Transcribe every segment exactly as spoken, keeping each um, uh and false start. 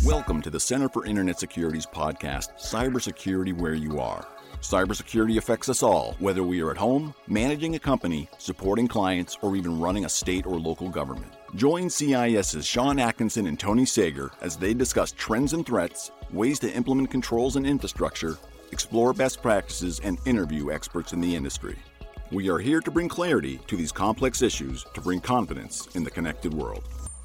Welcome to the Center for Internet Security's podcast, Cybersecurity Where You Are. Cybersecurity affects us all, whether we are at home, managing a company, supporting clients, or even running a state or local government. Join CIS's Sean Atkinson and Tony Sager as they discuss trends and threats, ways to implement controls and infrastructure, explore best practices, and interview experts in the industry. We are here to bring clarity to these complex issues to bring confidence in the connected world.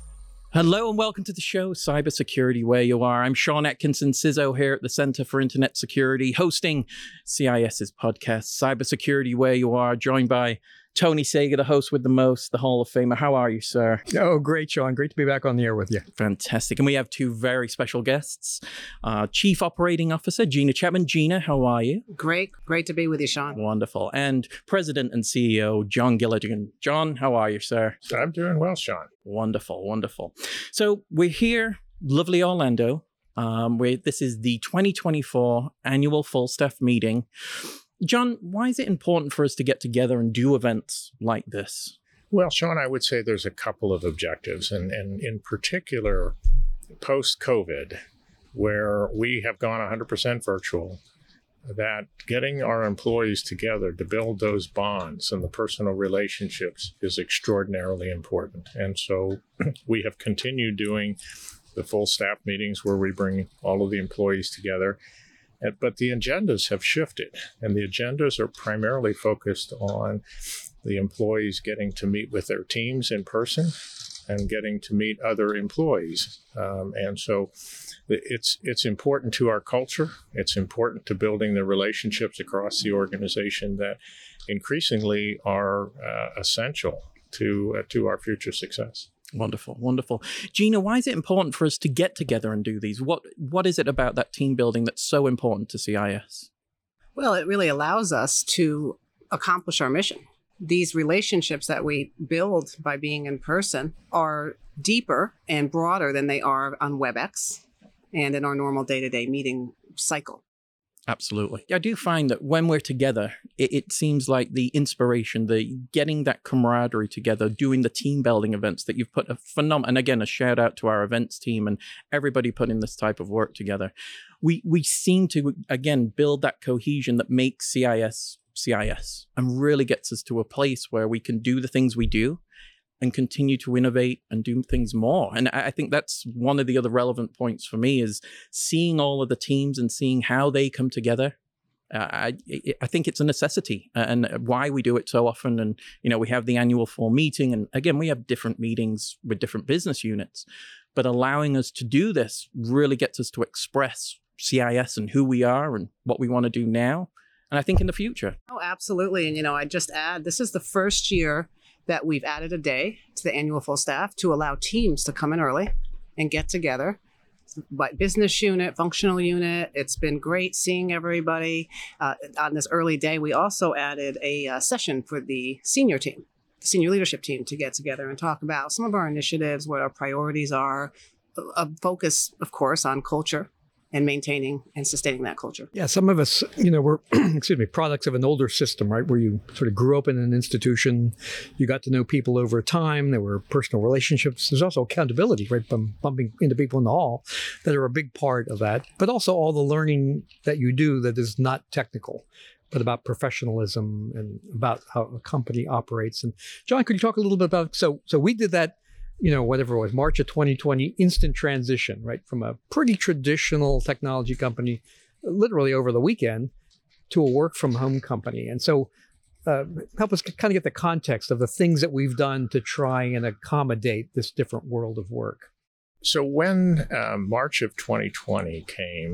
Hello and welcome to the show, Cybersecurity Where You Are. I'm Sean Atkinson, C I S O here at the Center for Internet Security, hosting CIS's podcast, Cybersecurity Where You Are, joined by Tony Sager, the host with the most, the Hall of Famer. How are you, sir? Oh, great, Sean. Great to be back on the air with you. Fantastic. And we have two very special guests. Uh, Chief Operating Officer, Gina Chapman. Gina, how are you? Great. Great to be with you, Sean. Wonderful. And President and C E O, John Gilligan. John, how are you, sir? I'm doing well, Sean. Wonderful, wonderful. So we're here, lovely Orlando. Um, we this is the twenty twenty-four annual full staff meeting. John, why is it important for us to get together and do events like this? Well, Sean, I would say there's a couple of objectives, and, and in particular, post-COVID, where we have gone one hundred percent virtual, that getting our employees together to build those bonds and the personal relationships is extraordinarily important. And so we have continued doing the full staff meetings where we bring all of the employees together. But the agendas have shifted, and the agendas are primarily focused on the employees getting to meet with their teams in person and getting to meet other employees. Um, and so it's it's important to our culture. It's important to building the relationships across the organization that increasingly are uh, essential to uh, to our future success. Wonderful, wonderful. Gina, why is it important for us to get together and do these? What What is it about that team building that's so important to C I S? Well, it really allows us to accomplish our mission. These relationships that we build by being in person are deeper and broader than they are on WebEx and in our normal day-to-day meeting cycle. Absolutely. I do find that when we're together, it, it seems like the inspiration, the getting that camaraderie together, doing the team building events that you've put a phenomenal, and again, a shout out to our events team and everybody putting this type of work together. We we seem to, again, build that cohesion that makes C I S C I S and really gets us to a place where we can do the things we do and continue to innovate and do things more. And I think that's one of the other relevant points for me is seeing all of the teams and seeing how they come together. Uh, I, I think it's a necessity and why we do it so often. And, you know, we have the annual full meeting. And again, we have different meetings with different business units. But allowing us to do this really gets us to express C I S and who we are and what we want to do now. And I think in the future. Oh, absolutely. And, you know, I just add, this is the first year that we've added a day to the annual full staff to allow teams to come in early and get together. But business unit, functional unit, it's been great seeing everybody. Uh, on this early day, we also added a uh, session for the senior team, the senior leadership team, to get together and talk about some of our initiatives, what our priorities are, a focus, of course, on culture and maintaining and sustaining that culture. Yeah, some of us, you know, we're, excuse me, products of an older system, right? Where you sort of grew up in an institution, you got to know people over time, there were personal relationships. There's also accountability, right? From bumping into people in the hall that are a big part of that, but also all the learning that you do that is not technical, but about professionalism and about how a company operates. And John, could you talk a little bit about, so so we did that, you know, whatever it was, March of twenty twenty, instant transition, right? From a pretty traditional technology company, literally over the weekend, to a work from home company. And so uh, help us kind of get the context of the things that we've done to try and accommodate this different world of work. So when uh, March of twenty twenty came,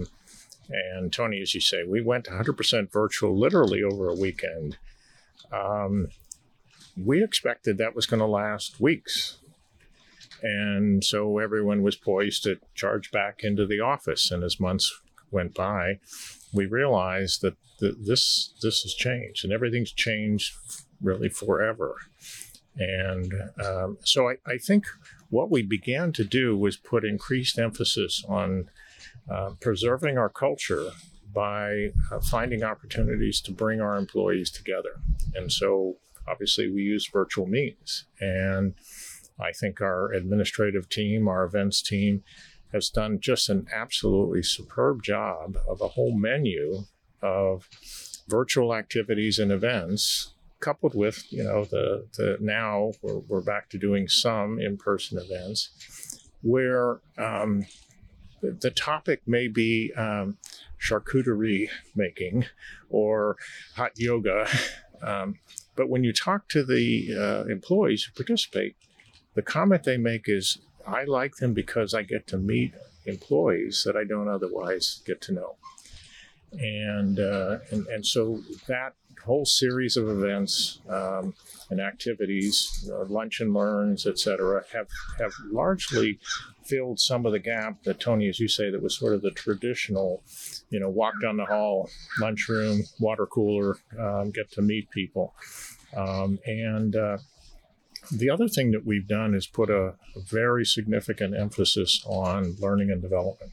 and Tony, as you say, we went one hundred percent virtual literally over a weekend, um, we expected that was going to last weeks. And so everyone was poised to charge back into the office. And as months went by, we realized that th- this this has changed, and everything's changed really forever. And um, so I, I think what we began to do was put increased emphasis on uh, preserving our culture by uh, finding opportunities to bring our employees together. And so obviously we use virtual means. And I think our administrative team, our events team, has done just an absolutely superb job of a whole menu of virtual activities and events, coupled with, you know, the, the now we're, we're back to doing some in-person events where um, the, the topic may be um, charcuterie making or hot yoga. Um, but when you talk to the uh, employees who participate, the comment they make is, I like them because I get to meet employees that I don't otherwise get to know. And, uh, and, and so that whole series of events um, and activities, uh, lunch and learns, et cetera, have, have largely filled some of the gap that, Tony, as you say, that was sort of the traditional, you know, walk down the hall, lunchroom, water cooler, um, get to meet people. Um, and uh, the other thing that we've done is put a, a very significant emphasis on learning and development.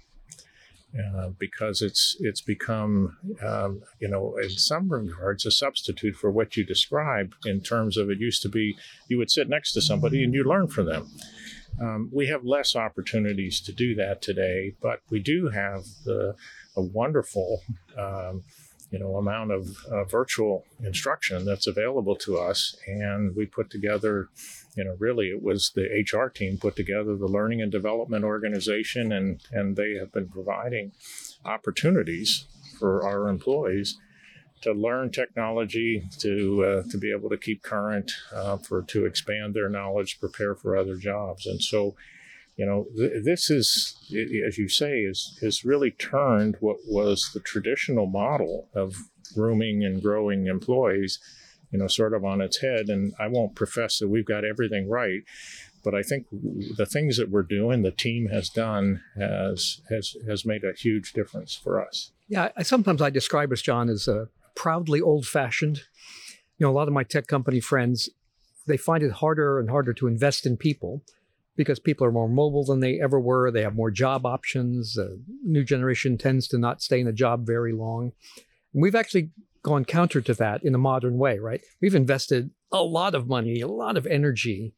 Uh, because it's it's become, um, you know, in some regards, a substitute for what you described in terms of it used to be you would sit next to somebody and you learn from them. Um, we have less opportunities to do that today, but we do have the, a wonderful, um, you know, amount of uh, virtual instruction that's available to us. And we put together, you know, really it was the H R team put together the learning and development organization, and, and they have been providing opportunities for our employees to learn technology, to uh, to be able to keep current, uh, for to expand their knowledge, prepare for other jobs. And so, you know, th- this is, as you say, is is really turned what was the traditional model of grooming and growing employees, you know, sort of on its head. And I won't profess that we've got everything right, but I think the things that we're doing, the team has done, has has has made a huge difference for us. Yeah, I, sometimes I describe us, John, as uh, proudly old-fashioned. You know, a lot of my tech company friends, they find it harder and harder to invest in people because people are more mobile than they ever were. They have more job options. The new generation tends to not stay in a job very long. And we've actually gone counter to that in a modern way, right? We've invested a lot of money, a lot of energy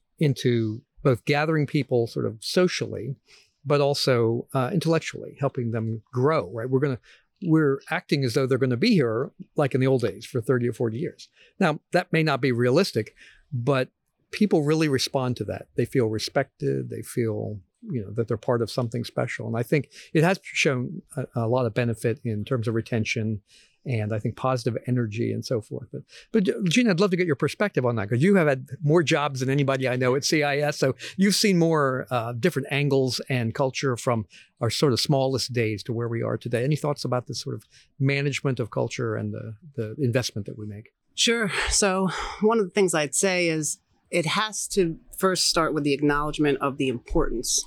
into both gathering people sort of socially, but also uh, intellectually, helping them grow, right? We're going to, we're acting as though they're going to be here like in the old days for thirty or forty years. Now, that may not be realistic, but people really respond to that. They feel respected. They feel, you know, that they're part of something special. And I think it has shown a, a lot of benefit in terms of retention and I think positive energy and so forth. But, but Gina, I'd love to get your perspective on that because you have had more jobs than anybody I know at C I S. So you've seen more uh, different angles and culture from our sort of smallest days to where we are today. Any thoughts about this sort of management of culture and the, the investment that we make? Sure. So one of the things I'd say is it has to first start with the acknowledgement of the importance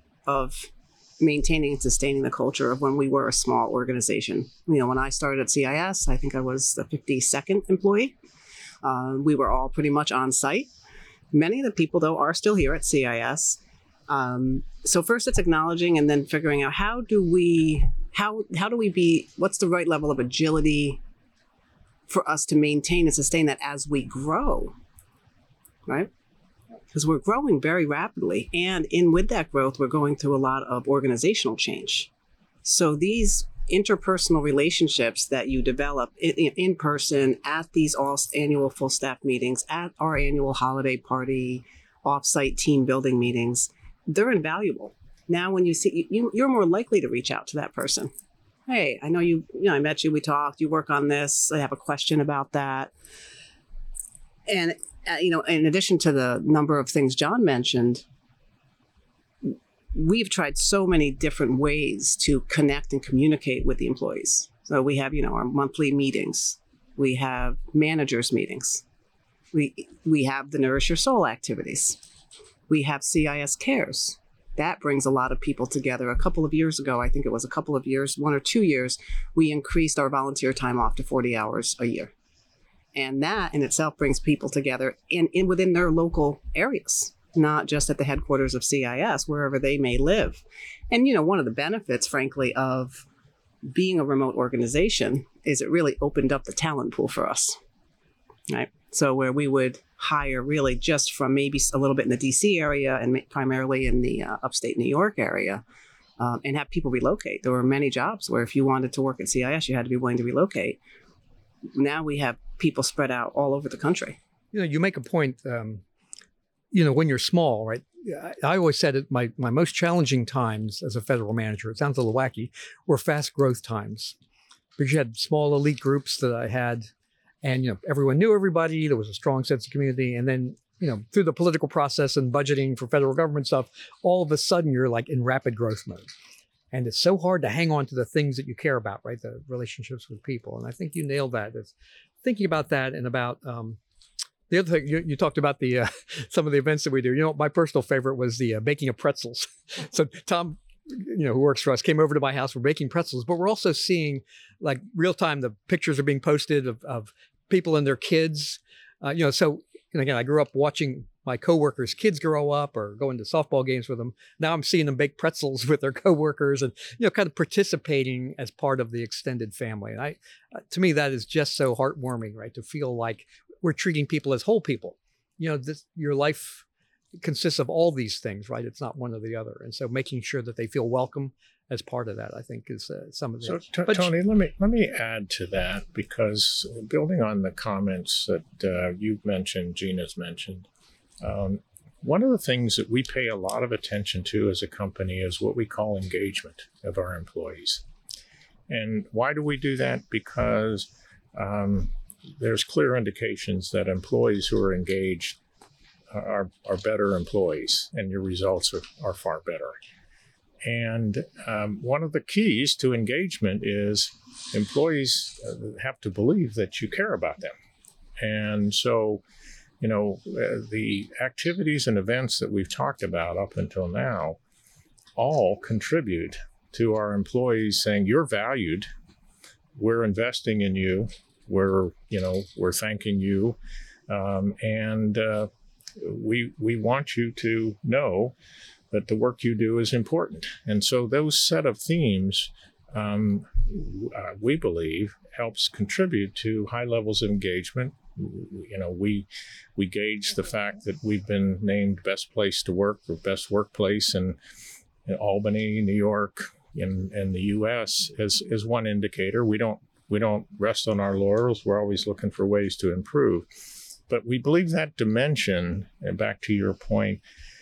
of maintaining and sustaining the culture of when we were a small organization. You know, when I started at C I S, I think I was the fifty-second employee. Uh, we were all pretty much on site. Many of the people, though, are still here at C I S. Um, so first it's acknowledging and then figuring out how do we, how, how do we be, what's the right level of agility for us to maintain and sustain that as we grow, right? Because we're growing very rapidly. And in with that growth, we're going through a lot of organizational change. So these interpersonal relationships that you develop in, in person at these all annual full staff meetings, at our annual holiday party, offsite team building meetings, they're invaluable. Now, when you see, you, you're more likely to reach out to that person. Hey, I know you, you know, I met you, we talked, you work on this, I have a question about that. And Uh, you know, in addition to the number of things John mentioned, we've tried so many different ways to connect and communicate with the employees. So we have, you know, our monthly meetings. We have managers meetings. We we have the Nourish Your Soul activities. We have C I S Cares. That brings a lot of people together. A couple of years ago, I think it was a couple of years, one or two years, we increased our volunteer time off to forty hours a year. And that in itself brings people together in, in within their local areas, not just at the headquarters of C I S, wherever they may live. And, you know, one of the benefits, frankly, of being a remote organization is it really opened up the talent pool for us, right? So where we would hire really just from maybe a little bit in the D C area and primarily in the uh, upstate New York area, um, and have people relocate. There were many jobs where if you wanted to work at C I S, you had to be willing to relocate. Now we have people spread out all over the country. You know, you make a point, um, you know, when you're small, right? I, I always said it, my, my most challenging times as a federal manager, it sounds a little wacky, were fast growth times. Because you had small elite groups that I had, and, you know, everyone knew everybody. There was a strong sense of community. And then, you know, through the political process and budgeting for federal government stuff, all of a sudden you're like in rapid growth mode. And it's so hard to hang on to the things that you care about, right? The relationships with people. And I think you nailed that. It's thinking about that and about um, the other thing, you, you talked about the uh, some of the events that we do. You know, my personal favorite was the uh, baking of pretzels. So Tom, you know, who works for us, came over to my house. We're baking pretzels, but we're also seeing like real time, the pictures are being posted of, of people and their kids. Uh, you know, so, and again, I grew up watching my coworkers' kids grow up or going to softball games with them. Now I'm seeing them bake pretzels with their coworkers and, you know, kind of participating as part of the extended family. And I, uh, to me, that is just so heartwarming, right? To feel like we're treating people as whole people. You know, this, your life consists of all these things, right? It's not one or the other. And so making sure that they feel welcome as part of that, I think, is uh, some of the... So, t- Tony, let me let me add to that, because building on the comments that uh, you've mentioned, Gina's mentioned, um, one of the things that we pay a lot of attention to as a company is what we call engagement of our employees. And why do we do that? Because um, there's clear indications that employees who are engaged are, are better employees, and your results are, are far better. And um, one of the keys to engagement is employees have to believe that you care about them. And so, you know, uh, the activities and events that we've talked about up until now all contribute to our employees saying, you're valued, we're investing in you, we're, you know, we're thanking you, um, and uh, we we want you to know that the work you do is important. And so those set of themes, um, uh, we believe, helps contribute to high levels of engagement. You know, we we gauge the fact that we've been named best place to work or best workplace in, in Albany, New York, in, in the U S as, as one indicator. We don't we don't rest on our laurels. We're always looking for ways to improve. But we believe that dimension, and back to your point,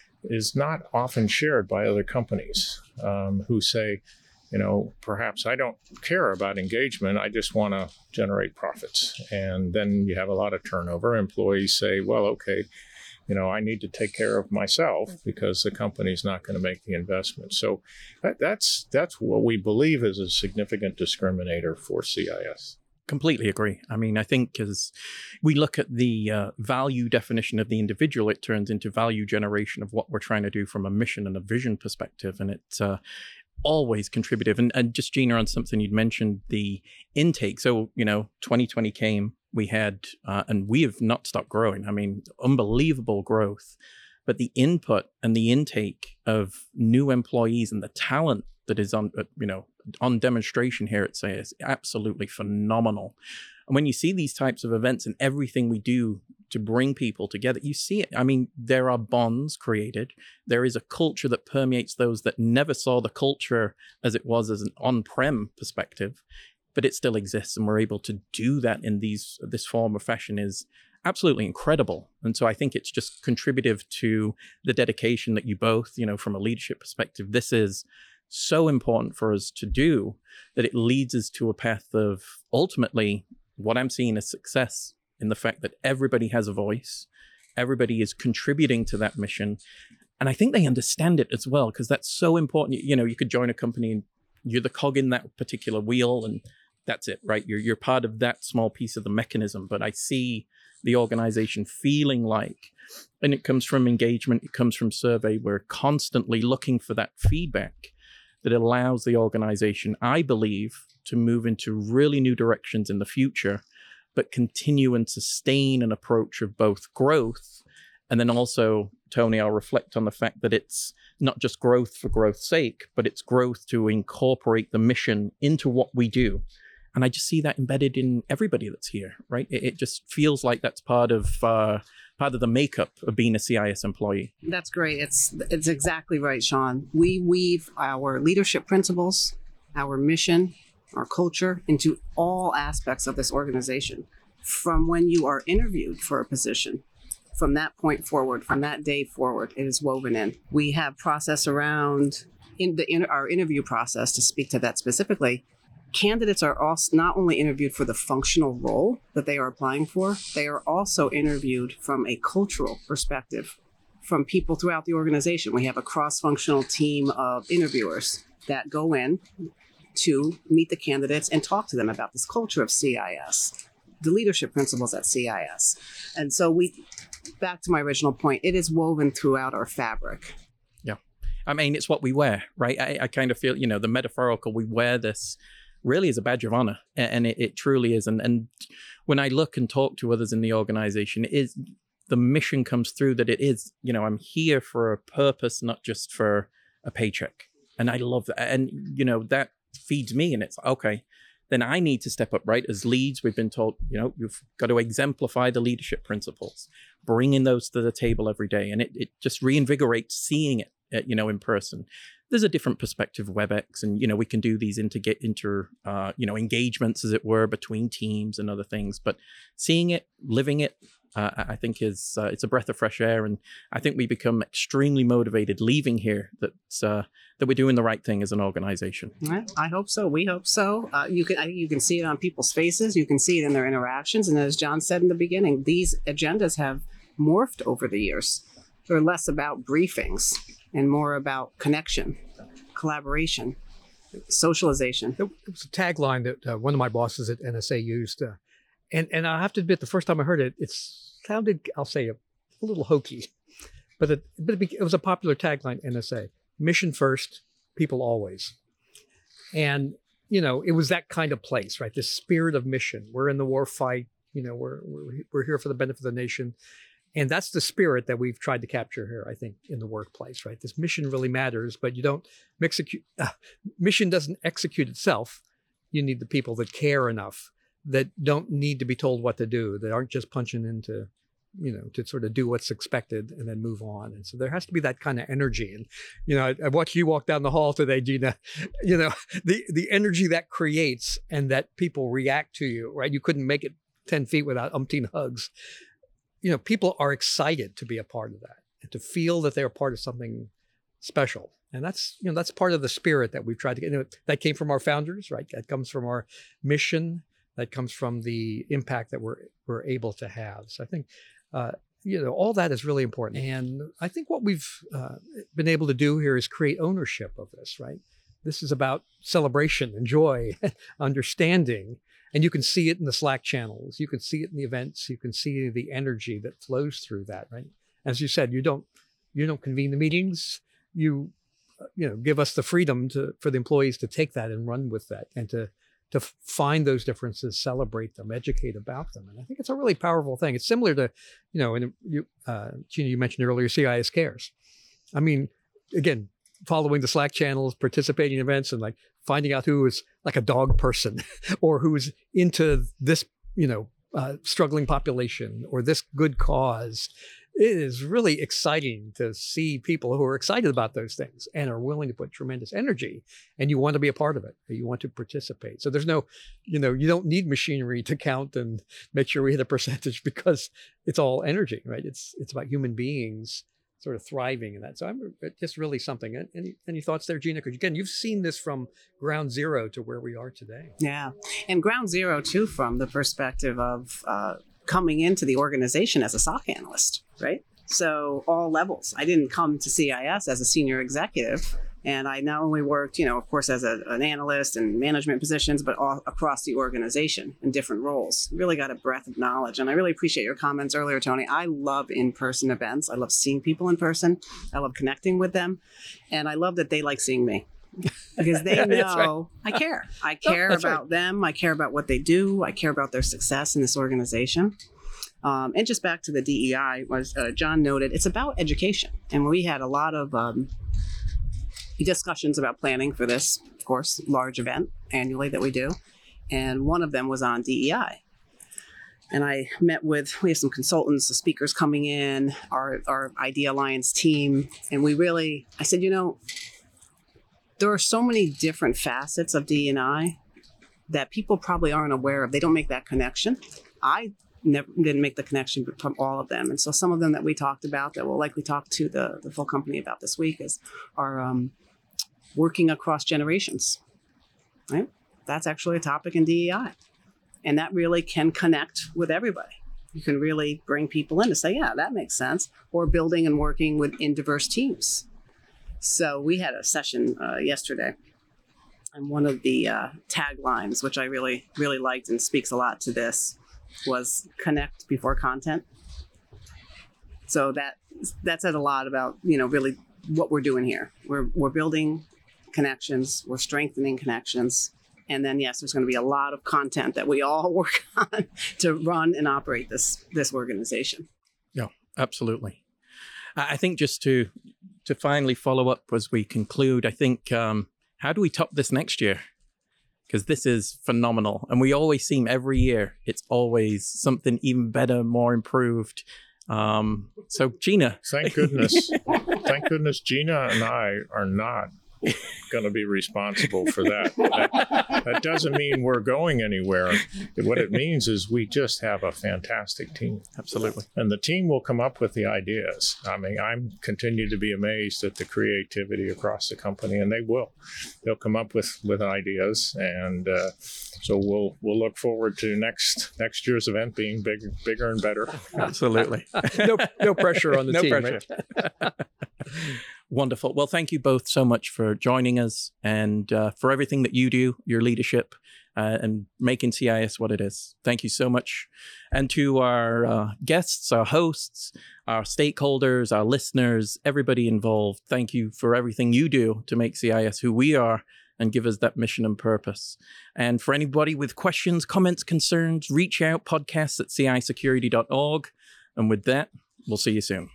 is not often shared by other companies um, who say, you know, perhaps I don't care about engagement, I just want to generate profits. And then you have a lot of turnover. Employees say, well, okay, you know, I need to take care of myself because the company's not going to make the investment. So that, that's that's what we believe is a significant discriminator for C I S. Completely agree. I mean, I think as we look at the uh, value definition of the individual, it turns into value generation of what we're trying to do from a mission and a vision perspective. And it's uh, always contributive. And, and just, Gina, on something you'd mentioned, the intake. So, you know, twenty twenty came, we had, uh, and we have not stopped growing. I mean, unbelievable growth. But the input and the intake of new employees and the talent that is on, you know, on demonstration here at C I S is absolutely phenomenal. And when you see these types of events and everything we do to bring people together, you see it. I mean, there are bonds created. There is a culture that permeates those that never saw the culture as it was as an on-prem perspective, but it still exists. And we're able to do that in these this form of fashion is absolutely incredible. And so I think it's just contributive to the dedication that you both, you know, from a leadership perspective, this is so important for us to do that it leads us to a path of ultimately what I'm seeing as success in the fact that everybody has a voice, everybody is contributing to that mission. And I think they understand it as well, because that's so important. You know, you could join a company and you're the cog in that particular wheel and that's it, right? You're, you're part of that small piece of the mechanism. But I see the organization feeling like, and it comes from engagement, it comes from survey, we're constantly looking for that feedback that allows the organization, I believe, to move into really new directions in the future, but continue and sustain an approach of both growth. And then also, Tony, I'll reflect on the fact that it's not just growth for growth's sake, but it's growth to incorporate the mission into what we do. And I just see that embedded in everybody that's here, right? It, it just feels like that's part of uh, part of the makeup of being a C I S employee. That's great. It's it's exactly right, Sean. We weave our leadership principles, our mission, our culture into all aspects of this organization. From when you are interviewed for a position, from that point forward, from that day forward, it is woven in. We have process around in the in our interview process, to speak to that specifically. Candidates are also not only interviewed for the functional role that they are applying for, they are also interviewed from a cultural perspective from people throughout the organization. We have a cross-functional team of interviewers that go in to meet the candidates and talk to them about this culture of C I S, the leadership principles at C I S. And so we, back to my original point, it is woven throughout our fabric. Yeah. I mean, it's what we wear, right? I, I kind of feel, you know, the metaphorical, we wear this really is a badge of honor, and it, it truly is. And, and when I look and talk to others in the organization, it is the mission comes through that it is, you know, I'm here for a purpose, not just for a paycheck. And I love that. And, you know, that feeds me. And it's okay, then I need to step up, right? As leads, we've been told, you know, you've got to exemplify the leadership principles, bringing those to the table every day. And it, it just reinvigorates seeing it, uh, you know, in person. There's a different perspective of WebEx, and, you know, we can do these inter, inter uh, you know, engagements, as it were, between teams and other things. But seeing it, living it, uh, I think is, uh, it's a breath of fresh air. And I think we become extremely motivated leaving here that, uh, that we're doing the right thing as an organization. Well, I hope so. We hope so. Uh, you can, I think you can see it on people's faces. You can see it in their interactions. And as John said in the beginning, these agendas have morphed over the years. They're less about briefings and more about connection, collaboration, socialization. It was a tagline that uh, one of my bosses at N S A used. Uh, and, and I have to admit, the first time I heard it, it sounded, I'll say, a, a little hokey. But, it, but it, be, it was a popular tagline, N S A. Mission first, people always. And, you know, it was that kind of place, right? This spirit of mission. We're in the war fight. You know, we're, we're, we're here for the benefit of the nation. And that's the spirit that we've tried to capture here, I think, in the workplace, right? This mission really matters, but you don't execute. Uh, mission doesn't execute itself. You need the people that care enough, that don't need to be told what to do, that aren't just punching into, you know, to sort of do what's expected and then move on. And so there has to be that kind of energy. And, you know, I, I watched you walk down the hall today, Gina, you know, the, the energy that creates and that people react to you, right? You couldn't make it ten feet without umpteen hugs. You know, people are excited to be a part of that and to feel that they're part of something special. And that's, you know, that's part of the spirit that we've tried to get. You know, that came from our founders, right? That comes from our mission. That comes from the impact that we're, we're able to have. So I think, uh, you know, all that is really important. And I think what we've uh, been able to do here is create ownership of this, right? This is about celebration and joy, understanding. And you can see it in the Slack channels. You can see it in the events. You can see the energy that flows through that, right? As you said, you don't you don't convene the meetings. You uh, you know give us the freedom to for the employees to take that and run with that, and to to find those differences, celebrate them, educate about them. And I think it's a really powerful thing. It's similar to, you know, and you, uh, Gina, you mentioned earlier, C I S Cares. I mean, again, following the Slack channels, participating in events, and like finding out who is like a dog person or who's into this, you know, uh, struggling population or this good cause. It is really exciting to see people who are excited about those things and are willing to put tremendous energy, and you want to be a part of it. You want to participate. So there's no, you know, you don't need machinery to count and make sure we hit a percentage, because it's all energy, right? It's, it's about human beings sort of thriving in that. So I'm just really something. Any, any thoughts there, Gina? Because again, you've seen this from ground zero to where we are today. Yeah. And ground zero too, from the perspective of uh, coming into the organization as a S O C analyst, right? So all levels. I didn't come to C I S as a senior executive. And I not only worked, you know, of course, as a, an analyst and management positions, but all across the organization in different roles. Really got a breadth of knowledge. And I really appreciate your comments earlier, Tony. I love in-person events. I love seeing people in person. I love connecting with them. And I love that they like seeing me, because they know right. I care. I care oh, about right. them. I care about what they do. I care about their success in this organization. Um, and just back to the D E I, as uh, John noted, it's about education. And we had a lot of um, discussions about planning for this, of course, large event annually that we do. and one of them was on D E I. And I met with, we have some consultants, the speakers coming in, our, our Idea Alliance team. And we really, I said, you know, there are so many different facets of D E I that people probably aren't aware of. They don't make that connection. I never didn't make the connection from all of them. And so some of them that we talked about that we'll likely talk to the, the full company about this week is are um, working across generations, right? That's actually a topic in D E I. And that really can connect with everybody. You can really bring people in to say, yeah, that makes sense. Or building and working within diverse teams. So we had a session uh, yesterday. And one of the uh, taglines, which I really, really liked and speaks a lot to this, was connect before content. So that that said a lot about, you know, really what we're doing here. We're we're building connections. We're strengthening connections. And then, yes, there's going to be a lot of content that we all work on to run and operate this this organization. Yeah, absolutely. I think just to to finally follow up as we conclude, I think, um, how do we top this next year? Because this is phenomenal. And we always seem every year, it's always something even better, more improved. Um, so, Gina. Thank goodness. Thank goodness Gina and I are not going to be responsible for that. that. That doesn't mean we're going anywhere. What it means is we just have a fantastic team. Absolutely. And the team will come up with the ideas. I mean, I'm continue to be amazed at the creativity across the company, and they will. They'll come up with, with ideas, and uh, so we'll we'll look forward to next next year's event being bigger, bigger and better. Absolutely. no, no pressure on the no team, pressure. Right? Wonderful. Well, thank you both so much for joining us and uh, for everything that you do, your leadership, uh, and making C I S what it is. Thank you so much. And to our uh, guests, our hosts, our stakeholders, our listeners, everybody involved, thank you for everything you do to make C I S who we are and give us that mission and purpose. And for anybody with questions, comments, concerns, reach out, podcasts at c i security dot org. And with that, we'll see you soon.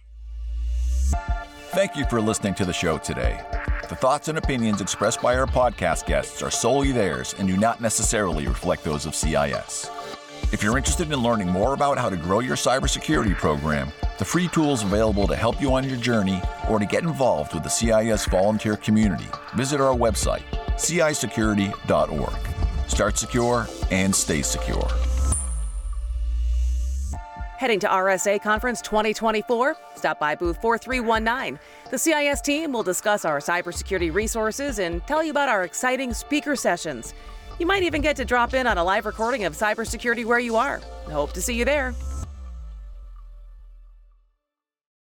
Thank you for listening to the show today. The thoughts and opinions expressed by our podcast guests are solely theirs and do not necessarily reflect those of C I S. If you're interested in learning more about how to grow your cybersecurity program, the free tools available to help you on your journey, or to get involved with the C I S volunteer community, visit our website, c i security dot org. Start secure and stay secure. Heading to R S A Conference twenty twenty-four? Stop by booth four three one nine. The C I S team will discuss our cybersecurity resources and tell you about our exciting speaker sessions. You might even get to drop in on a live recording of Cybersecurity Where You Are. Hope to see you there.